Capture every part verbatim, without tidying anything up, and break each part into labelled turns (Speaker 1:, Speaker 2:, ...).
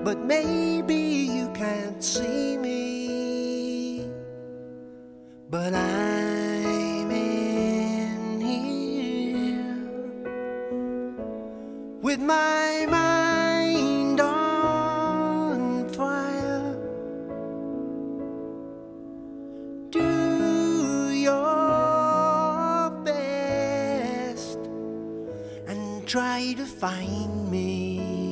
Speaker 1: but maybe you can't see me. But I'm in here with my mind on fire. Do your best and try to find me.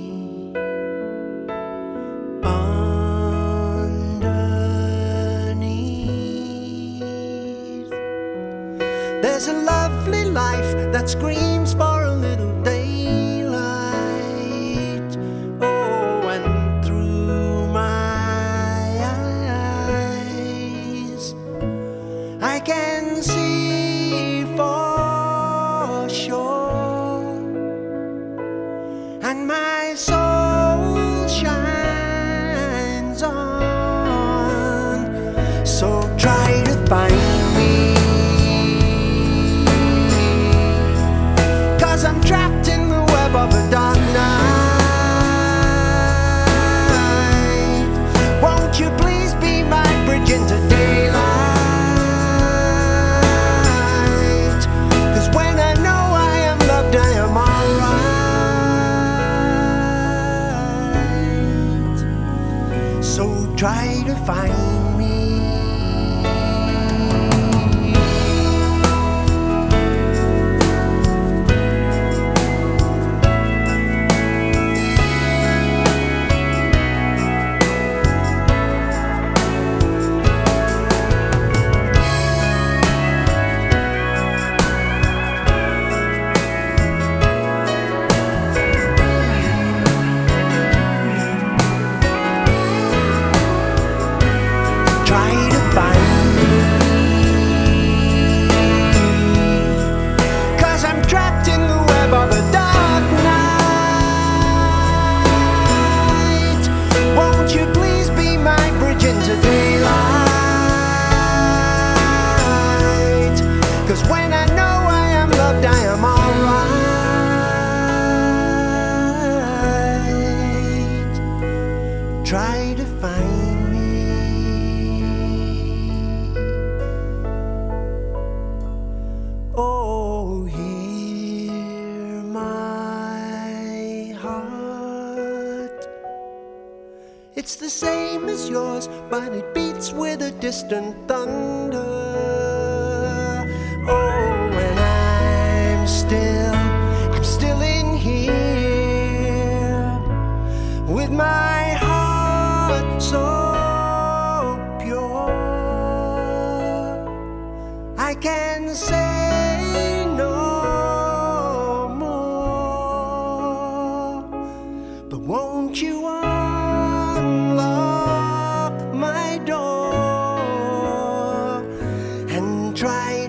Speaker 1: There's a lovely life that screams for a little daylight. Oh, and through my eyes I can see for sure, and my soul shines on. So try to find me, I'm trapped in the web of a dark night. Won't you please be my bridge into daylight? 'Cause when I know I am loved, I am alright. So try to find me. Cause when I know I am loved, I am alright. Try to find me. Oh, hear my heart. It's the same as yours, but it beats with a distant thunder. Oh, and I'm still, I'm still in here with my heart so pure. I can say no more, but won't you unlock my door and try